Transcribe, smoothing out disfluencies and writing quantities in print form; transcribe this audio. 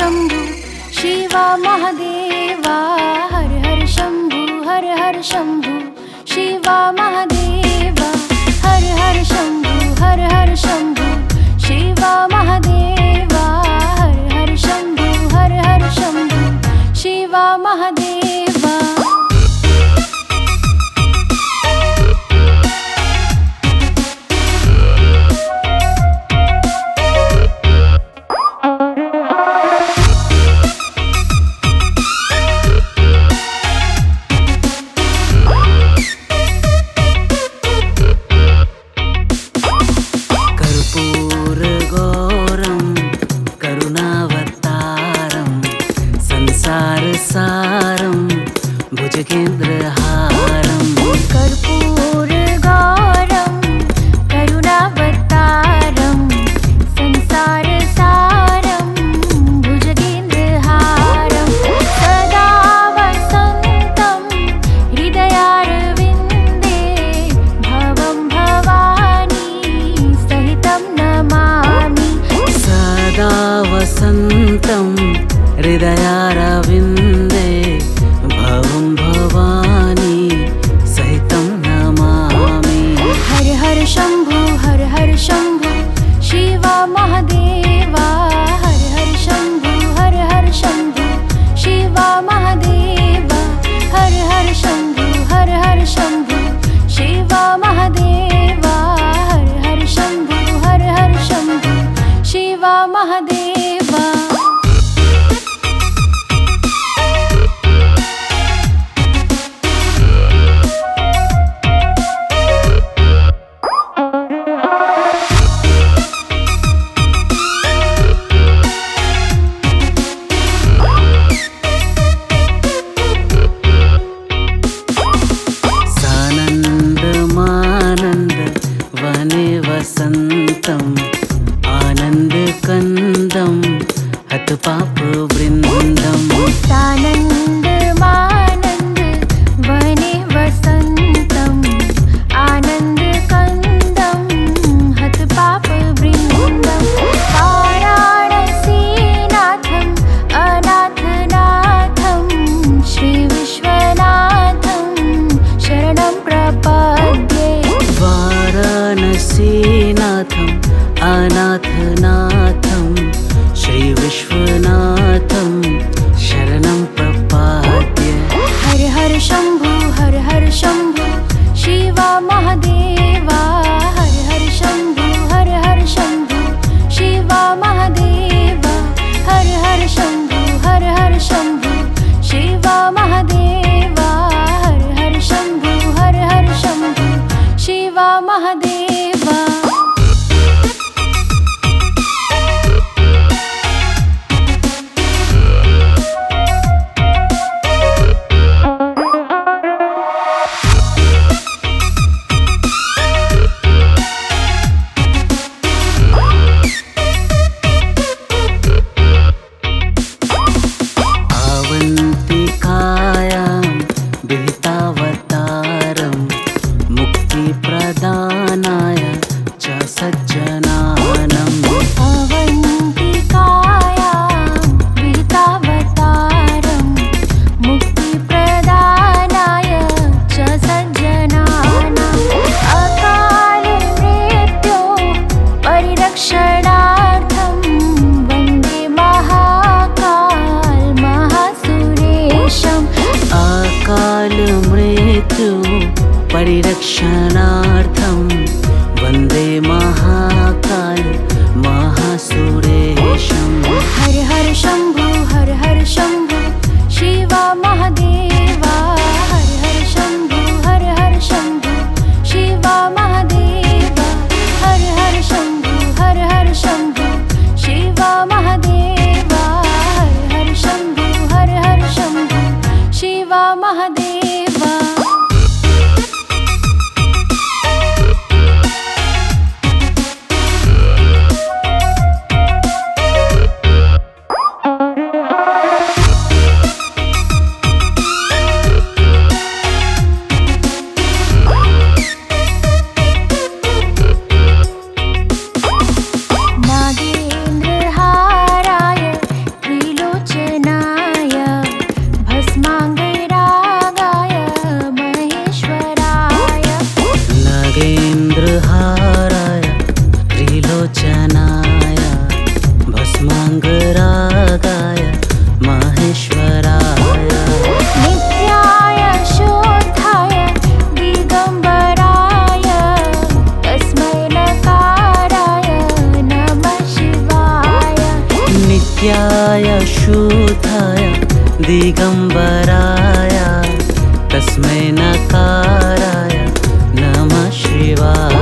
शंभु शिवा महादेवा। हर हर शंभु हर हर शंभु शिवा महादेवा। हर हर शंभु हर हर शंभु शिवा महादेवा। हर हर शंभु हर हर शंभु शिवा महादेवा। सारं भुजगेन्द्रहारं कर्पूरगौरं करुणावतारं संसारसारं भुजगेन्द्रहारं सदा वसन्तं हृदयारविन्दे भवं भवानी सहितं नमामि। सदा वसन्तं हृदयारविन्दे भवं भवानी सहितं नमामि। हर हर शंभु शिवा महादेवा। हर हर शंभु शिवा महादेवा। हर हर शंभु शिवा महादेवा। हर हर शंभु शिवा महादेवा। वसन्तम् आनन्दकन्दं हतपापवृन्दम्। सानन्दमानन्द वने वसन्तम् आनन्दकन्दं हतपापवृन्दम्। वाराणसीनाथम् अनाथनाथं श्रीविश्वनाथं शरणं प्रपद्ये। वाराणसीनाथम् अनाथनाथं श्रीविश्वनाथं शरणं प्रपद्ये। हर हर शंभु शिवा महादेवा। हर हर शंभु शिवा महादेवा। हर हर शंभु शिवा महादेवा। हर हर शंभु शिवा महादेवा। विहितावतारं मुक्तिप्रदानाय च सज्जनानम्। अवन्तिकायां विहितावतारं मुक्तिप्रदानाय च सज्जनानाम्। अकालमृत्यो परिरक्षणार्थं वन्दे महाकाल महासुरेशम्। अकालमृत्यु परिरक्षणार्थं वन्दे महाकाल महासुरेशम्। हर हर शंभु शिवा महादेवा। हर हर शंभु शिवा महादेवा। हर हर शंभु शिवा महादेवा। हर हर शंभु शिवा महादेवा। दिगंबराय तस्मै नकाराय नमः शिवाय।